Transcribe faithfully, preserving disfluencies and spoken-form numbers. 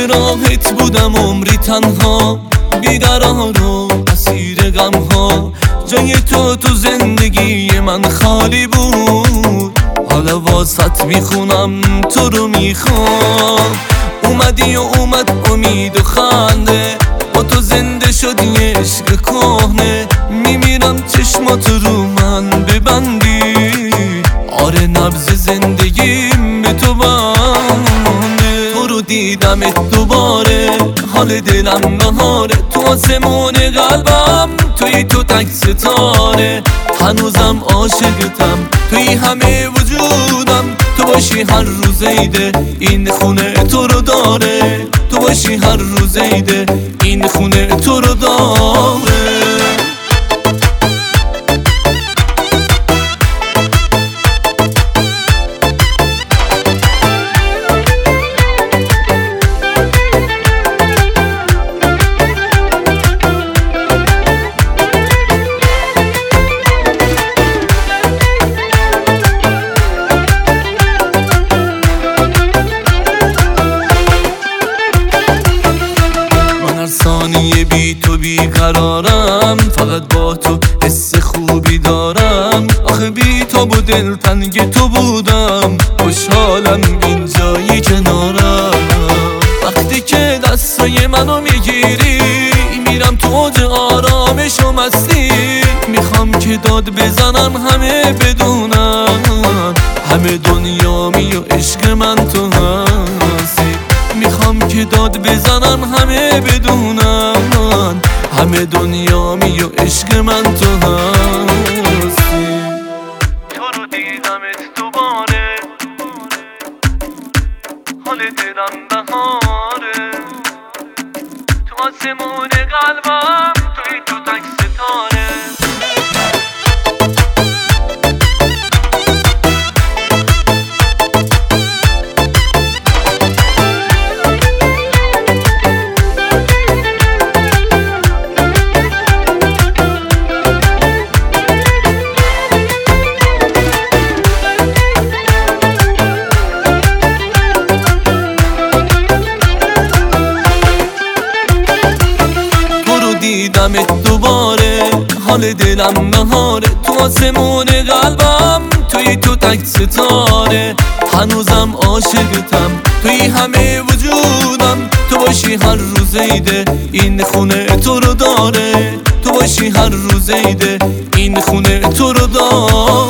راهت بودم عمری تنها، بیقرار و اسیر غم ها. جای تو تو زندگی من خالی بود، حالا واسط میخونم تو رو میخوام. اومدی و اومد امید و خنده، با تو زنده شد یه عشق کهنه. میمیرم چشمات رو من ببندی، آره نبض زندگیم به تو بنده. تو رو دیدمت دوباره، حال دلم بهاره. تو آسمون قلبم توی تو تک ستاره. هنوزم عاشقتم، توی همه وجودم. تو باشی هر روز عیده، این خونه تو رو داره. تو باشی هر روز عیده، این خونه تو رو داره. ثانیه بی تو بیقرارم، فقط با تو حس خوبی دارم. آخه بی تو با دلتنگ تو بودم، خوشحالم این جایی کنارم. وقتی که دستای منو میگیری، میرم تو اوج آرامش و مستی. میخوام که داد بزنم همه بدونم، همه دنیامی و عشق من تو هستی. میخوام که داد بزنم همه بدونم، همه دنیامی و عشق من تو هستی. تو رو دیدمت دوباره، حال دلم بهاره. تو آسمون قلبم توی تو تک ستاره. دیدمت دوباره، حال دلم بهاره. تو آسمون قلبم توی تو تک ستاره. هنوزم عاشقتم، توی همه وجودم. تو باشی هر روز عیده، این خونه تو رو داره. تو باشی هر روز عیده، این خونه تو رو داره.